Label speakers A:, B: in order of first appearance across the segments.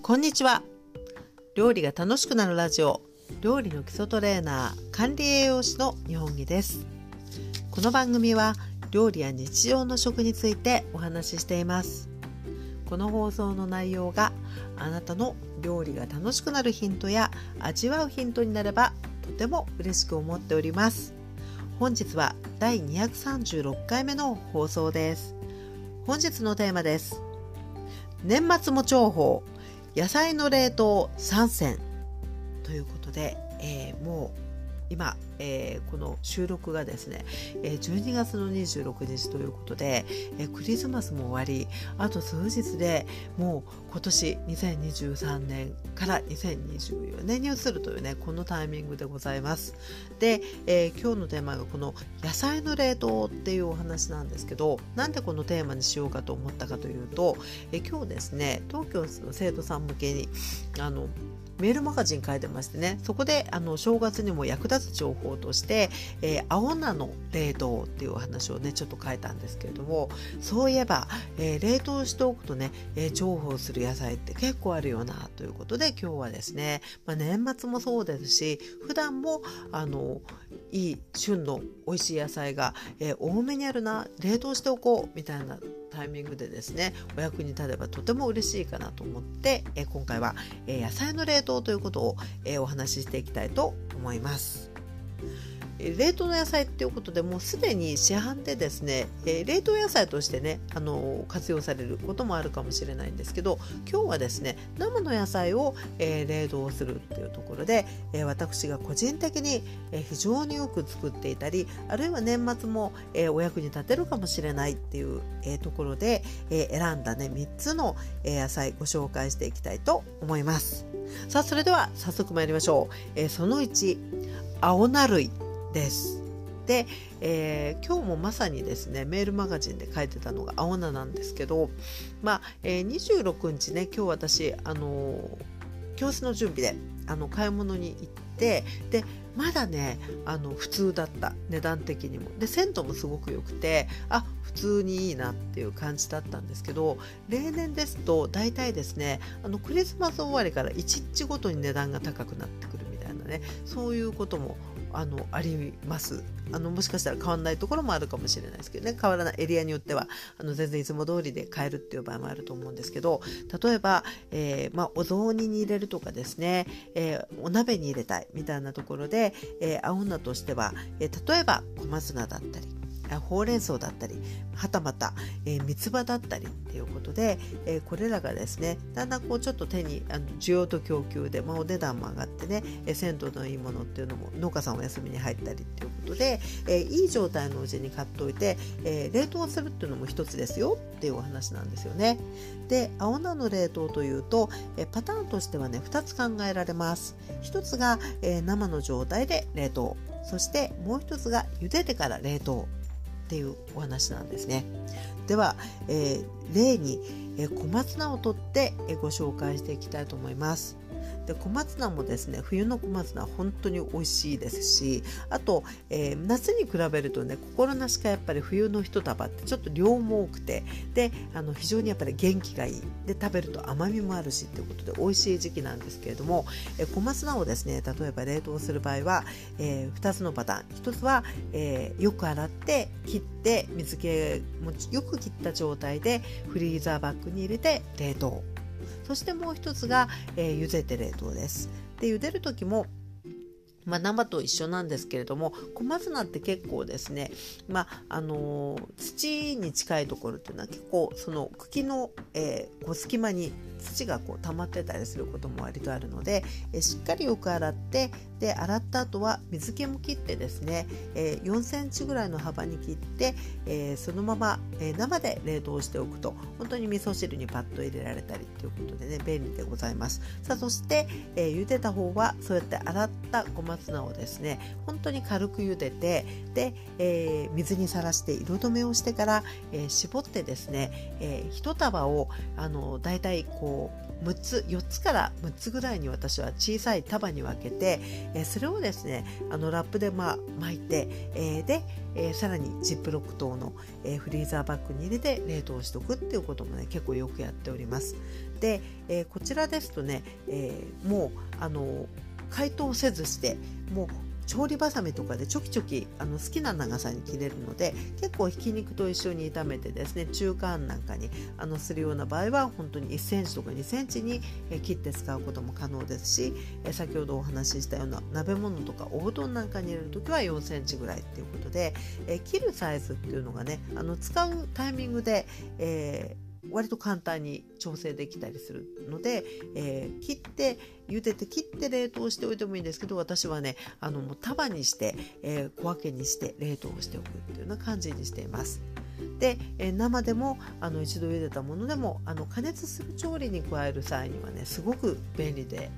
A: こんにちは。料理が楽しくなるラジオ、料理の基礎トレーナー、管理栄養士の日本木です。この番組は料理や日常の食についてお話ししています。この放送の内容があなたの料理が楽しくなるヒントや味わうヒントになればとても嬉しく思っております。本日は第236回目の放送です。本日のテーマです。年末も重宝、野菜の冷凍3選ということで、もう今、この収録がですね、12月の26日ということで、クリスマスも終わり、あと数日でもう今年2023年から2024年に移るというね、このタイミングでございます。で、今日のテーマがこの野菜の冷凍っていうお話なんですけど、なんでこのテーマにしようかと思ったかというと、今日ですね、東京の生徒さん向けにメールマガジン書いてましてね、そこで正月にも役立つ情報として、青菜の冷凍っていうお話をねちょっと書いたんですけれども、そういえば、冷凍しておくとね、重宝する野菜って結構あるよなということで、今日はですね、年末もそうですし、普段もいい旬の美味しい野菜が、多めにあるな、冷凍しておこうみたいなタイミングでですね、お役に立てばとても嬉しいかなと思って、今回は、野菜の冷凍ということを、お話ししていきたいと思います。冷凍の野菜っていうことでもうすでに市販でですね、冷凍野菜としてね活用されることもあるかもしれないんですけど、今日はですね生の野菜を、冷凍するっていうところで、私が個人的に、非常によく作っていたり、あるいは年末も、お役に立てるかもしれないっていう、ところで、選んだね3つの、野菜ご紹介していきたいと思います。さあ、それでは早速参りましょう。その1、青菜類です。で、今日もまさにですねメールマガジンで書いてたのが青菜なんですけど、26日ね、今日私教室の準備で買い物に行って、でまだね普通だった、値段的にもで鮮度もすごく良くて、普通にいいなっていう感じだったんですけど、例年ですと大体ですねクリスマス終わりから1日ごとに値段が高くなってくるみたいなね、そういうこともあります。もしかしたら変わらないところもあるかもしれないですけどね、変わらないエリアによっては全然いつも通りで買えるっていう場合もあると思うんですけど、例えば、お雑煮に入れるとかですね、お鍋に入れたいみたいなところで、青菜としては、例えば小松菜だったりほうれん草だったり、はたまた、三つ葉だったりっていうことで、これらがですねだんだんこうちょっと手に需要と供給で、お値段も上がってね、鮮度のいいものっていうのも農家さんお休みに入ったりっていうことで、いい状態のうちに買っておいて、冷凍するっていうのも一つですよっていうお話なんですよね。で、青菜の冷凍というと、パターンとしてはね2つ考えられます。一つが、生の状態で冷凍、そしてもう一つが茹でてから冷凍っていうお話なんですね。では、例に、小松菜を取って、ご紹介していきたいと思います。で、小松菜もですね、冬の小松菜は本当に美味しいですし、あと、夏に比べるとね、心なしかやっぱり冬の一束ってちょっと量も多くて、で非常にやっぱり元気がいいで、食べると甘みもあるしということで美味しい時期なんですけれども、小松菜をですね例えば冷凍する場合は、2つのパターン。1つは、よく洗って切って水気もよく切った状態でフリーザーバッグに入れて冷凍。そしてもう一つが、茹でて冷凍です。で、茹でる時も生と一緒なんですけれども、小松菜って結構ですね、土に近いところっていうのは結構その茎の、隙間に土が溜まってたりすることも割とあるので、しっかりよく洗って、で洗った後は水気も切ってですね、4センチぐらいの幅に切って、そのまま、生で冷凍しておくと本当に味噌汁にパッと入れられたりということでね、便利でございます。さあ、そして、茹でた方はそうやって洗った小松菜をですね本当に軽く茹でて、で、水にさらして色止めをしてから、絞ってですね、一束をだいたいここう4つから6つぐらいに私は小さい束に分けて、それをですねラップで巻いて、で、さらにジップロック等の、フリーザーバッグに入れて冷凍しておくっていうこともね結構よくやっております。で、こちらですとね、もう解凍せずしてもう調理バサミとかでちょきちょき好きな長さに切れるので、結構ひき肉と一緒に炒めてですね中間なんかにするような場合は本当に1センチとか2センチに切って使うことも可能ですし、先ほどお話ししたような鍋物とかおうどんなんかに入れるときは4センチぐらいっていうことで、切るサイズっていうのがね使うタイミングで、割と簡単に調整できたりするので、茹でて切って冷凍しておいてもいいんですけど、私はねもう束にして、小分けにして冷凍しておくっていうような感じにしています。で、生でも一度茹でたものでも加熱する調理に加える際にはねすごく便利です。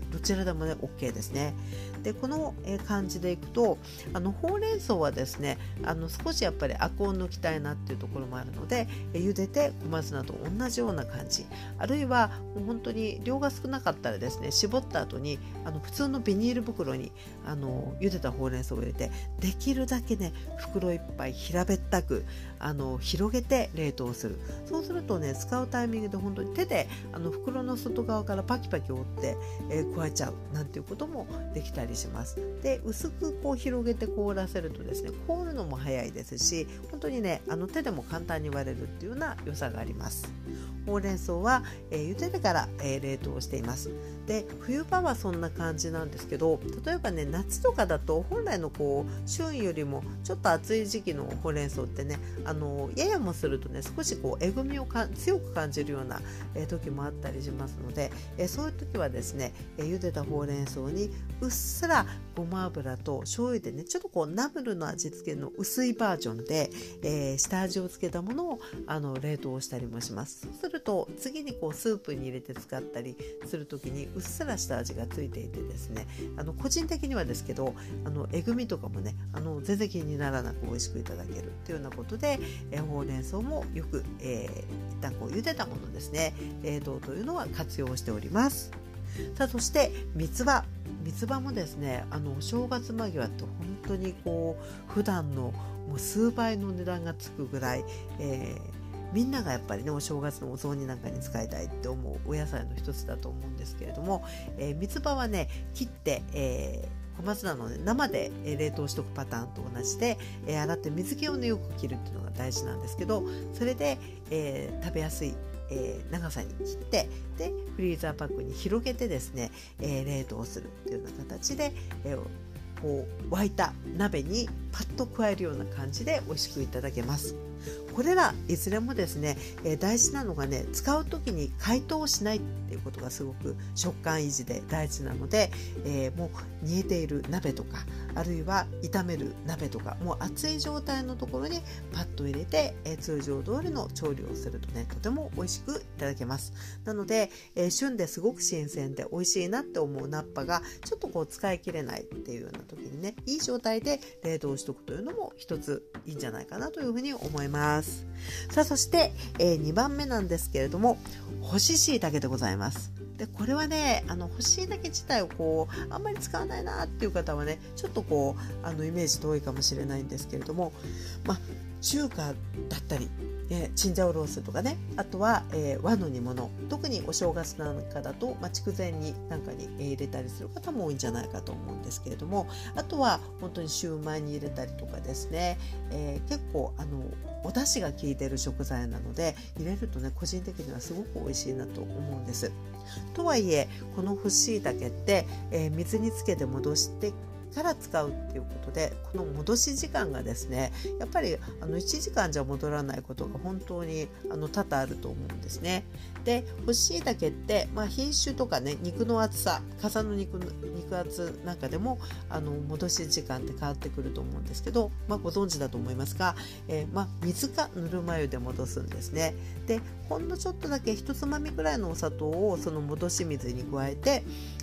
A: どちらでもね OK ですね。でこの感じでいくとほうれん草はですね少しやっぱりアクを抜きたいなっていうところもあるので、茹でて小松菜と同じような感じ、あるいはもう本当に量が少なかったらですね絞った後に普通のビニール袋に茹でたほうれん草を入れて、できるだけね袋いっぱい平べったく広げて冷凍する。そうするとね使うタイミングで本当に手で袋の外側からパキパキ折って、加えちゃうなんていうこともできたりします。で薄くこう広げて凍らせるとですね凍るのも早いですし、本当にね手でも簡単に割れるっていうような良さがあります。ほうれん草は、茹でてから、冷凍しています。で冬場はそんな感じなんですけど、例えばね夏とかだと本来の旬よりもちょっと暑い時期のほうれん草ってねややもするとね少しえぐみを強く感じるような、時もあったりしますので、そういう時はですね、茹でたほうれん草にうっすらごま油と醤油でねちょっとナムルの味付けの薄いバージョンで、下味をつけたものを冷凍したりもします。そうすると次にスープに入れて使ったりする時にうっすらした味がついていてですね個人的にはですけどえぐみとかもね全然気にならなく美味しくいただけるというようなことで、ほうれん草もよく、一旦茹でたものですね冷凍というのは活用しております。さあそして三つ葉もですねお正月間際って本当に普段のもう数倍の値段がつくぐらい、みんながやっぱりねお正月のお雑煮なんかに使いたいって思うお野菜の一つだと思うんですけれども、三つ葉はね切って、小松菜の、ね、生で冷凍しておくパターンと同じで、洗って水気をねよく切るっていうのが大事なんですけど、それで、食べやすい長さに切ってでフリーザーパックに広げてですね、冷凍するっていうような形で、沸いた鍋にパッと加えるような感じで美味しくいただけます。これらいずれもですね、大事なのがね使う時に解凍しないっていうことがすごく食感維持で大事なので、もう煮えている鍋とかあるいは炒める鍋とかもう熱い状態のところにパッと入れて、通常通りの調理をするとねとても美味しくいただけます。なので、旬ですごく新鮮で美味しいなって思う菜っぱがちょっと使い切れないっていうような時にねいい状態で冷凍しておくというのも一ついいんじゃないかなというふうに思います。さあそして、2番目なんですけれども干し椎茸でございます。でこれはね干し椎茸自体をあんまり使わないなっていう方はねちょっとイメージ遠いかもしれないんですけれども、中華だったりチンジャオロースとかね、あとは、和の煮物、特にお正月なんかだと、筑前煮なんかに入れたりする方も多いんじゃないかと思うんですけれども、あとは本当にシューマイに入れたりとかですね、結構お出汁が効いている食材なので入れるとね個人的にはすごく美味しいなと思うんです。とはいえこの干し椎茸って、水につけて戻してから使うっていうことでこの戻し時間がですねやっぱり1時間じゃ戻らないことが本当に多々あると思うんですね。で干し椎茸って、品種とかね肉の厚さ傘の肉厚なんかでも戻し時間って変わってくると思うんですけど、ご存知だと思いますが、水かぬるま湯で戻すんですね。でほんのちょっとだけ一つまみぐらいのお砂糖をその戻し水に加えて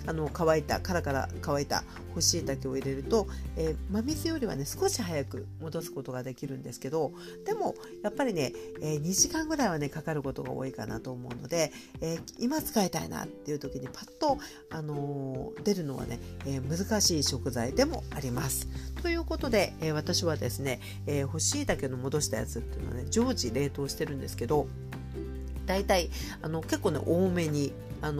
A: カラカラ乾いた干し椎茸を入れると、真水よりはね少し早く戻すことができるんですけど、でもやっぱりね、2時間ぐらいはねかかることが多いかなと思うので、今使いたいなっていう時にパッと、出るのはね、難しい食材でもあります。ということで、私はですね、干し椎茸の戻したやつっていうのはね常時冷凍してるんですけど、だいたい結構ね多めに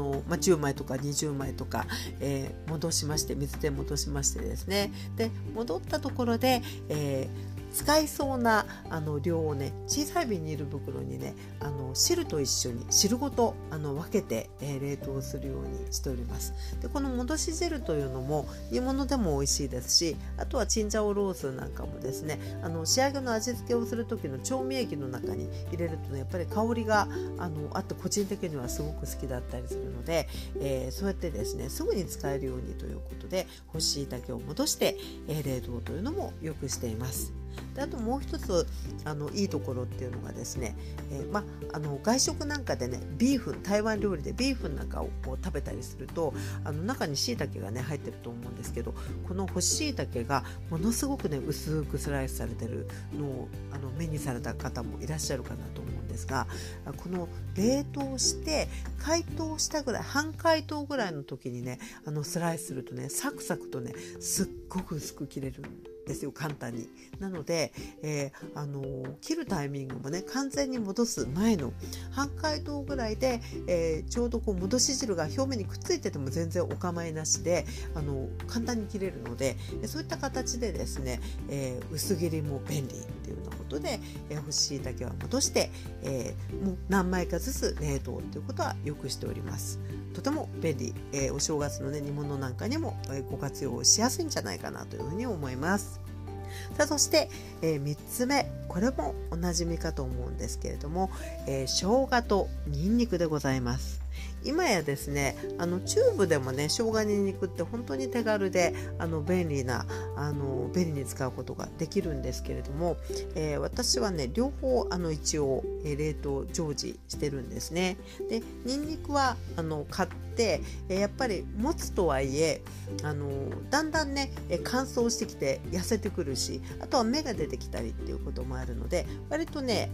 A: 10枚とか20枚とか、戻しまして、水で戻しましてですね、で戻ったところで、使いそうな量をね小さいビニール袋にね汁と一緒に汁ごと分けて、冷凍するようにしております。でこの戻し汁というのも煮物でも美味しいですし、あとはチンジャオロースなんかもですね仕上げの味付けをする時の調味液の中に入れるとねやっぱり香りがあって個人的にはすごく好きだったりするので、そうやってですねすぐに使えるようにということで干し椎茸を戻して、冷凍というのもよくしています。であともう一ついいところっていうのがですね、外食なんかでね台湾料理でビーフンなんかを食べたりすると中に椎茸がね入ってると思うんですけど、この干し椎茸がものすごくね薄くスライスされてるのを目にされた方もいらっしゃるかなと思うんですが、この冷凍して解凍したぐらい半解凍ぐらいの時にねスライスするとねサクサクとねすっごく薄く切れるんですよ、簡単に。なので、切るタイミングもね完全に戻す前の半解凍ぐらいで、ちょうどこう戻し汁が表面にくっついてても全然お構いなしで簡単に切れるので、そういった形でですね、薄切りも便利っていうようなことで、干し椎茸は戻して、もう何枚かずつ冷凍ということはよくしております。とても便利、お正月の、ね、煮物なんかにも、ご活用しやすいんじゃないかなというふうに思います。さあそして、3つ目、これもおなじみかと思うんですけれども、生姜とニンニクでございます。今やですねチューブでもね生姜ニンニクって本当に手軽で便利に使うことができるんですけれども、私はね両方一応、冷凍常時してるんですね。でニンニクは買ってやっぱり持つとはいえだんだんね乾燥してきて痩せてくるし、あとは芽が出てきたりっていうこともあるので、割とね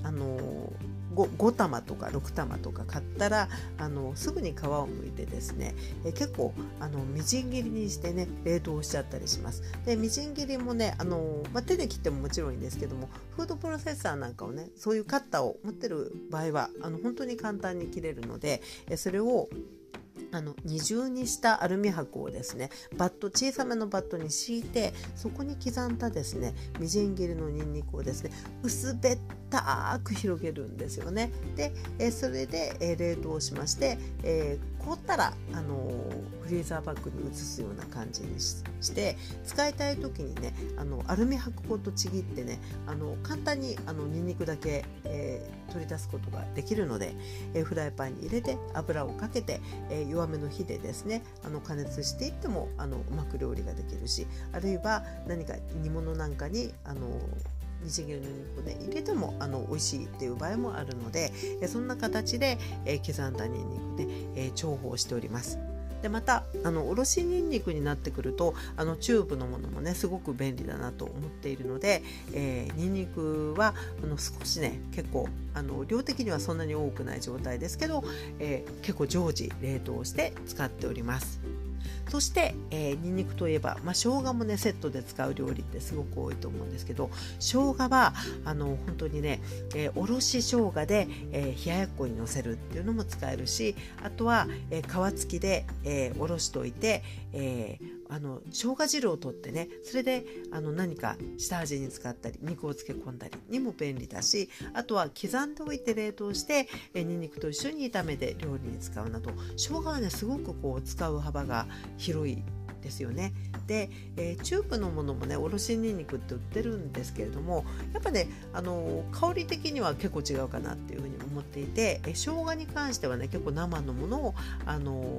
A: 5玉とか6玉とか買ったらすぐに皮を剥いてですね、結構みじん切りにしてね冷凍しちゃったりします。でみじん切りもね手で切ってももちろんいいんですけども、フードプロセッサーなんかをねそういうカッターを持ってる場合は本当に簡単に切れるので、それを二重にしたアルミ箔をですね小さめのバットに敷いて、そこに刻んだですねみじん切りのニンニクをですね薄べったく広げるんですよね。でそれで、冷凍しまして、凍ったらフリーザーバッグに移すような感じにして使いたい時にねアルミ箔ごとちぎってね簡単にニンニクだけ、取り出すことができるので、フライパンに入れて油をかけて、弱めの火でですね加熱していってもうまく料理ができるし、あるいは何か煮物なんかにみじん切りのニンニクをね入れても美味しいっていう場合もあるので、そんな形で、刻んだニンニクで、重宝しております。でまたおろしニンニクになってくるとチューブのものもねすごく便利だなと思っているので、ニンニクは少しね結構量的にはそんなに多くない状態ですけど、結構常時冷凍して使っております。そして、ニンニクといえば、生姜もねセットで使う料理ってすごく多いと思うんですけど、生姜は本当にね、おろし生姜で、冷ややっこにのせるっていうのも使えるし、あとは、皮付きで、おろしといて、生姜汁を取ってねそれで何か下味に使ったり肉を漬け込んだりにも便利だし、あとは刻んでおいて冷凍してニンニクと一緒に炒めて料理に使うなど、生姜はねすごくこう使う幅が広いですよね。で、チューブのものもねおろしニンニクって売ってるんですけれども、やっぱね香り的には結構違うかなっていうふうに思っていて、生姜に関してはね結構生のものを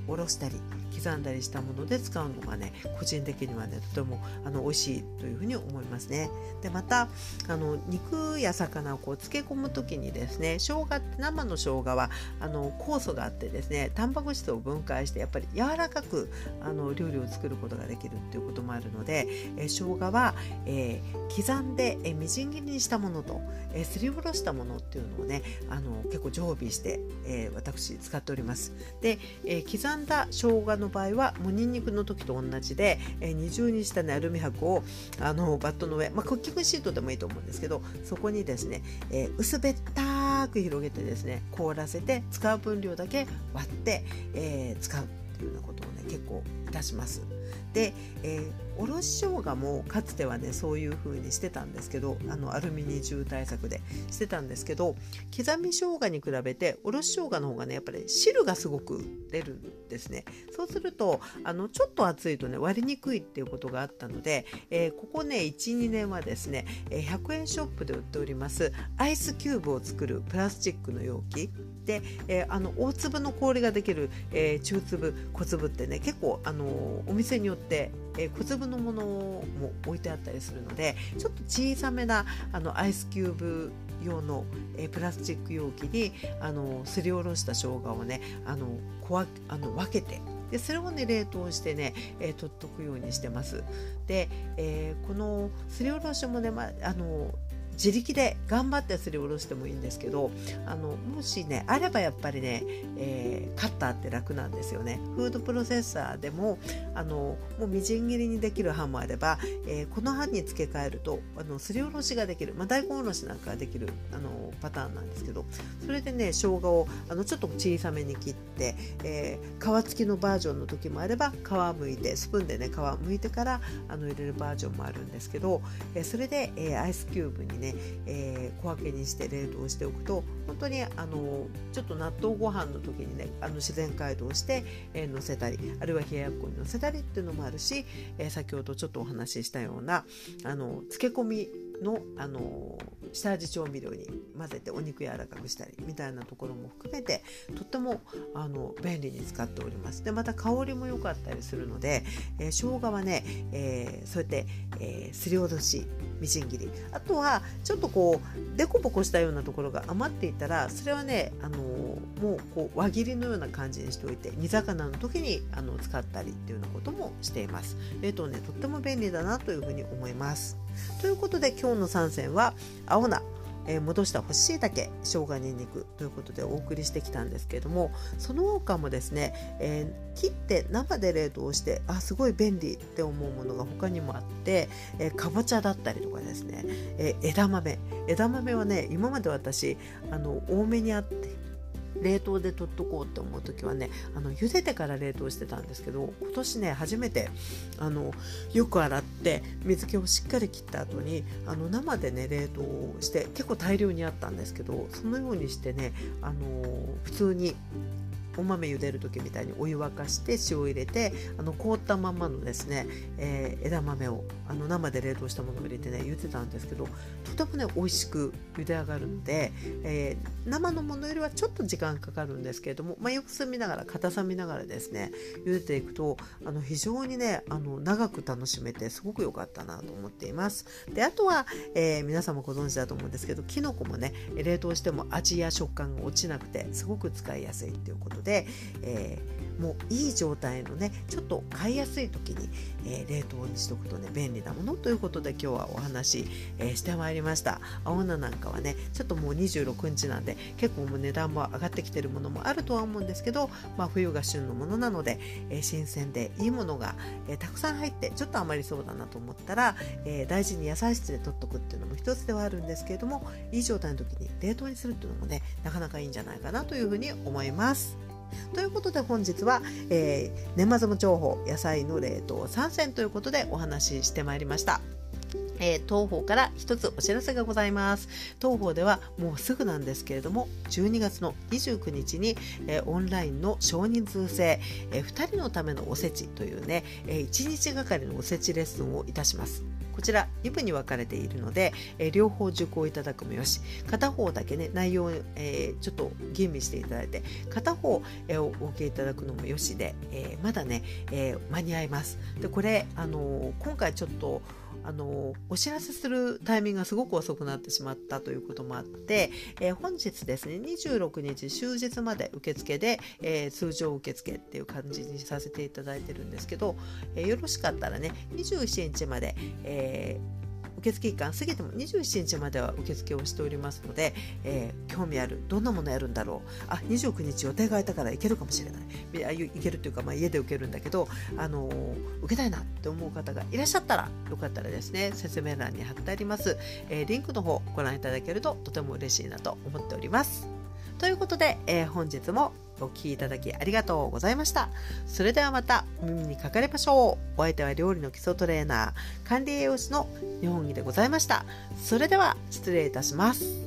A: おろしたり刻んだりしたもので使うのがね、個人的にはねとても美味しいというふうに思いますね。でまた肉や魚を漬け込む時にですね、生姜って生の生姜は酵素があってですね、タンパク質を分解してやっぱり柔らかく料理を作ることができるっていうこともあるので、生姜は、刻んで、みじん切りにしたものと、すりおろしたものっていうのをね結構常備して、私使っております。で、刻んだ生姜の場合はもうニンニクの時と同じで、二重にしたねアルミ箔をバットの上、クッキングシートでもいいと思うんですけど、そこにですね、薄べったく広げてですね凍らせて使う分量だけ割って、使うっていうようなことをね結構いたします。で、おろし生姜もかつてはねそういう風にしてたんですけど、アルミ二重対策でしてたんですけど、刻み生姜に比べておろし生姜の方がねやっぱり汁がすごく出るんですね。そうするとちょっと熱いとね割りにくいっていうことがあったので、ここね 1,2 年はですね100円ショップで売っておりますアイスキューブを作るプラスチックの容器で、大粒の氷ができる、中粒小粒ってね結構お店によって小粒のものも置いてあったりするので、ちょっと小さめなアイスキューブ用の、プラスチック容器にすりおろした生姜をね分けて、でそれをね冷凍してね、取っとくようにしてます。で、このすりおろしもね、自力で頑張ってすりおろしてもいいんですけど、もしねあればやっぱりね、カッターって楽なんですよね。フードプロセッサーでももうみじん切りにできる刃もあれば、この刃に付け替えるとすりおろしができる、大根おろしなんかができるパターンなんですけど、それでね生姜をちょっと小さめに切って、皮付きのバージョンの時もあれば皮むいてスプーンでね皮むいてから入れるバージョンもあるんですけど、それで、アイスキューブにね小分けにして冷凍しておくと本当にちょっと納豆ご飯の時にね自然解凍して、乗せたり、あるいは冷ややっこに乗せたりっていうのもあるし、先ほどちょっとお話ししたような漬け込みの下味調味料に混ぜてお肉柔らかくしたりみたいなところも含めてとっても便利に使っております。でまた香りも良かったりするので、生姜はね、そうやって、すりおろしみじん切り、あとはちょっとデコボコしたようなところが余っていたら、それはねもう輪切りのような感じにしておいて煮魚の時に使ったりっていうようなこともしています。とっても便利だなというふうに思います。ということで今日の3選は青菜、戻した干し椎茸、生姜にんにくということでお送りしてきたんですけれども、その他もですね、切って生で冷凍してすごい便利って思うものが他にもあって、かぼちゃだったりとかですね、枝豆はね今まで私多めにあって冷凍で取っとこうって思う時はね茹でてから冷凍してたんですけど、今年ね初めてよく洗って水気をしっかり切った後に生でね冷凍して結構大量にあったんですけど、そのようにしてね普通にお豆茹でる時みたいにお湯沸かして塩を入れて凍ったままのですね、枝豆を生で冷凍したものを入れてね茹でたんですけど、とてもね美味しく茹で上がるので、生のものよりはちょっと時間かかるんですけれども、様子見ながら硬さ見ながらですね茹でていくと非常にね長く楽しめてすごく良かったなと思っています。であとは、皆さんもご存知だと思うんですけど、きのこもね冷凍しても味や食感が落ちなくてすごく使いやすいっていうことで、もういい状態のねちょっと買いやすい時に、冷凍にしとくとね便利なものということで今日はお話、してまいりました。青菜なんかはねちょっともう26日なんで結構もう値段も上がってきてるものもあるとは思うんですけど、冬が旬のものなので、新鮮でいいものが、たくさん入ってちょっと余りそうだなと思ったら、大事に野菜室で取っとくっていうのも一つではあるんですけれども、いい状態の時に冷凍にするっていうのもねなかなかいいんじゃないかなというふうに思います。ということで本日は、年末も情報野菜の冷凍3選ということでお話ししてまいりました。 当方から一つお知らせがございます。当方ではもうすぐなんですけれども、12月の29日に、オンラインの少人数制、2人のためのおせちというね、1日がかりのおせちレッスンをいたします。こちら2部に分かれているので、両方受講いただくもよし、片方だけね内容を、ちょっと吟味していただいて、片方、お受けいただくのもよしで、まだね、間に合います。でこれ今回ちょっとお知らせするタイミングがすごく遅くなってしまったということもあって、本日ですね26日終日まで受付で、通常受付っていう感じにさせていただいてるんですけど、よろしかったらね27日まで、受付期間過ぎても27日までは受付をしておりますので、興味ある、どんなものやるんだろう、29日予定が空いたから行けるかもしれない、行けるというか、家で受けるんだけど受けたいなって思う方がいらっしゃったら、よかったらですね説明欄に貼ってあります、リンクの方ご覧いただけるととても嬉しいなと思っております。ということで、本日もお聞きいただきありがとうございました。それではまたお耳にかかりましょう。お相手は料理の基礎トレーナー、管理栄養士の日本木でございました。それでは失礼いたします。